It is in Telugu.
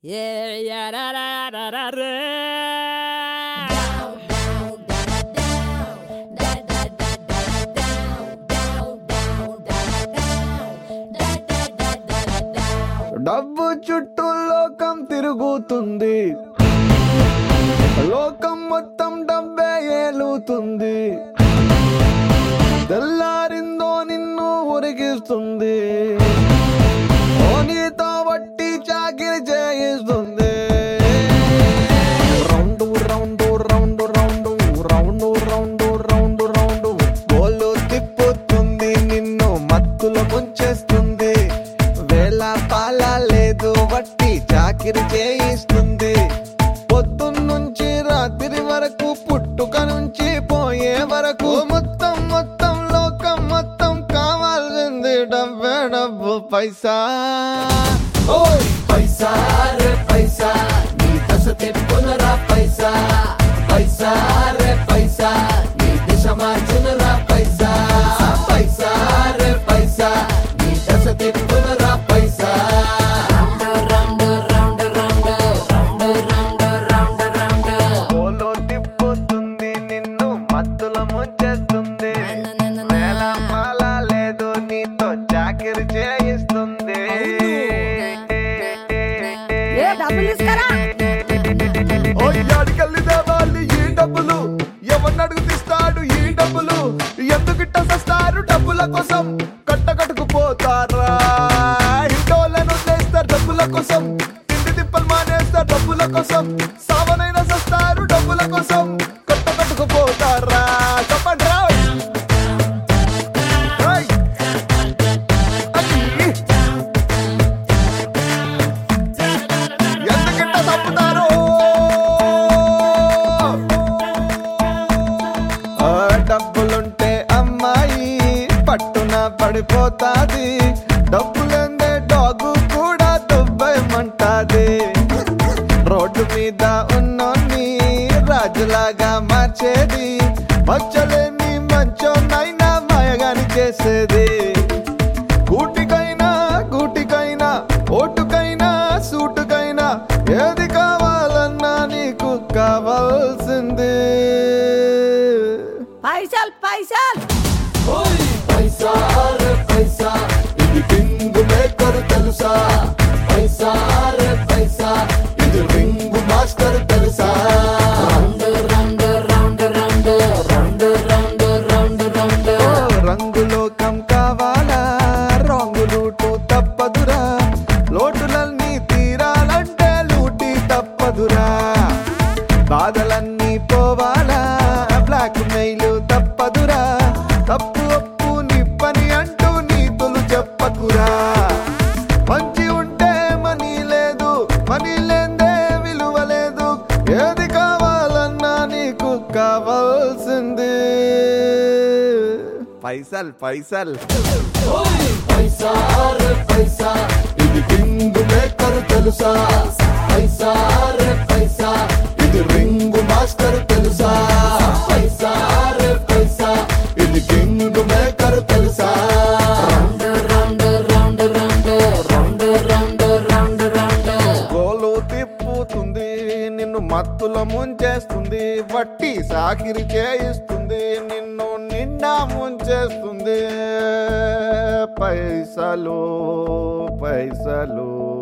Yeah, yeah, da, da, da, da, da. డబ్బు చుట్టూ లోకం తిరుగుతుంది, లోకం మొత్తం డబ్బే ఏలుతుంది. తెల్లారిందో నిన్ను ఉరిగిస్తుంది, ఓ నీతో వట్టి చాకిరి చేయిస్తుంది. Round round round round round round round round గోలు తిప్పుతుంది, నిన్ను మత్తులో ముంచేస్తుంది. వేళ పాల లేదు, వట్టి చాకిరి చేయిస్తుంది. పొద్దున్నుంచి రాత్రి వరకు, పుట్టుక నుంచి పోయే వరకు మొత్తం మొత్తం లోకం మొత్తం కావాల్సింది డబ్బే, డబ్బు పైసా. ఓయ్ పైసా రే పైసా, నీ దశ తిప్పునరా పైసా. పైసా రే పైసా, నీ దిశ మార్చునరా పైసా. పైసా రే పైసా, నీ దశ తిప్పునరా పైసా. గోలు తిప్పుతుంది, నిన్ను మత్తులో ముంచేస్తుంది. వేళ పాల లేదు, నీతో చాకిరి చేయిస్తుంది. అడిగల్లి దేవాలి ఈ డబ్బులు, ఎవరిని అడుగుతిస్తాడు ఈ డబ్బులు. ఎందుకిట్ట సస్తారు డబ్బుల కోసం, కట్టకట్టుకుపోతారా. ఇంటోళ్ళను చేస్తారు డబ్బుల కోసం, తిండి తిప్పలు మానేస్తారు డబ్బుల కోసం. సావనైనా సస్తారు డబ్బుల కోసం, కట్టకట్టుకుపోతారా. చెప్పండి రా. ఎందుకిట్ట తప్పుతారు. డబ్బులుంటే అమ్మాయి పట్టున పడిపోతాది, డబ్బులందే డాగు కూడా దుబ్బయమంటాది. రోడ్డు మీద ఉన్నోన్ని రాజులాగా మార్చేది, మచ్చలేని మంచోనైనా మాయగాని చేసేది. గూటికైనా గూటికైనా, ఓటుకైనా సూటుకైనా, ఏది కావాలన్నా నీకు కావాల్సింది పైసల్ పైసల్. ఓయ్ పైసా రే పైసా, ఇది కింగ్ మేకర్ తెలుసా. పైసా రే పైసా, ఇది రింగ్ మాస్టర్ తెలుసా. Round round round round round round round round. రంగులోకం కావాలా, రాంగు రూటు తప్పదురా. లోటులన్నీ తీరాలంటే లూటి తప్పదురా. బాధలన్నీ పోవాలా, బ్లాక్ మెయిల్ తప్పదురా. తప్పు ఒప్పు నిప్పని అంటూ నీతులు చెప్పకురా. మంచి ఉంటే మనీ లేదు, మనీ లేదే విలువ లేదు. ఏది కావాలన్నా నీకు కావాల్సింది పైసల్ పైసల్. ఓయ్ పైసా రే పైసా, ఇది కింగ్ మేకర్ తెలుసా. పైసా రే పైసా, ఇది రింగ్ మాస్టర్ తెలుసా. పైసా రే పైసా, ఇది కింగ్ మేకర్ తెలుసా. Round round round round round round round. గోలు తిప్పుతుంది, నిన్ను మత్తులో ముంచేస్తుంది. వట్టి సాకిరి చేయిస్తుంది, నిన్ను నిండా ముంచేస్తుంది. పైసలు పైసలు.